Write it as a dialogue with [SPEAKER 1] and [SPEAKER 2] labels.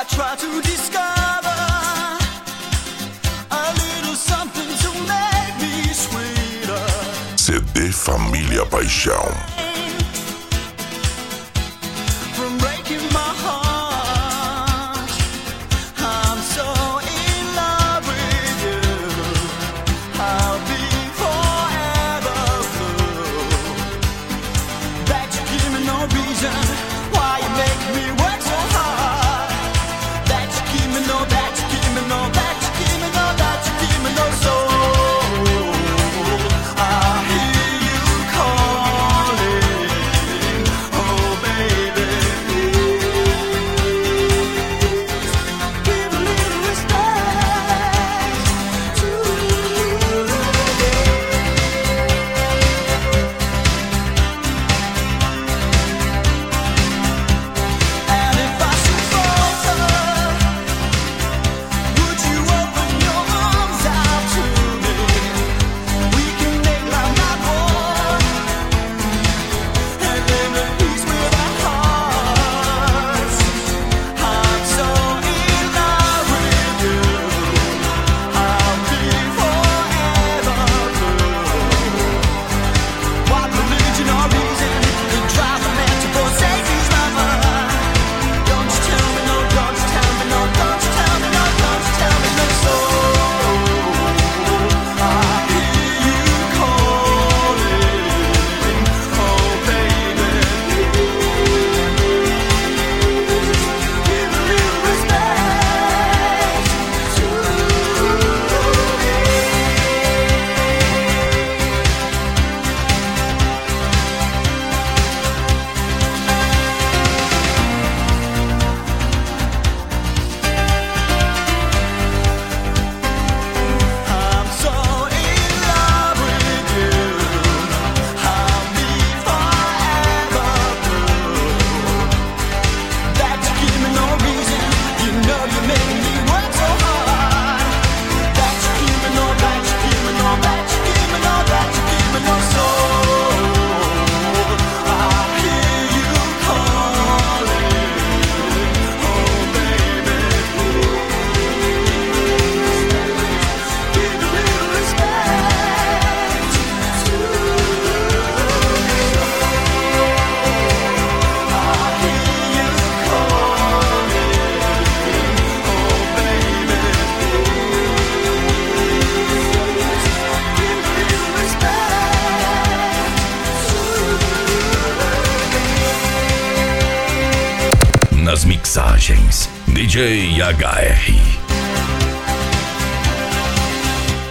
[SPEAKER 1] try to discover a little something to make me sweeter.
[SPEAKER 2] CD Família Paixão.
[SPEAKER 1] From breaking my heart, I'm so in love with you. I'll be forever blue. That you give me no reason why you make me work so hard. That you give me no, that you give me no, that you give me no, that you give me no soul. I hear you calling, oh baby, please give a little respect to me. And if I should falter, would you open your arms out to me? We can make love not war, and live at peace with our hearts. I'm so in love with you. I'll be forever blue. What religion or reason could drive a man to forsake his lover? Don't you tell me no, don't you tell me no, don't you tell me no, don't you tell me no soul. I hear you calling, oh baby, give a little respect to I'm so in love with you. I'll be forever blue. That you give me no reason. You know you make me work so hard. That you give me no, that you give me no, that you give me no, that you give me no soul. I hear you calling, oh baby, give a little respect to me. I hear you calling, oh baby, give a little respect to me.
[SPEAKER 3] Nas mixagens, DJ HR.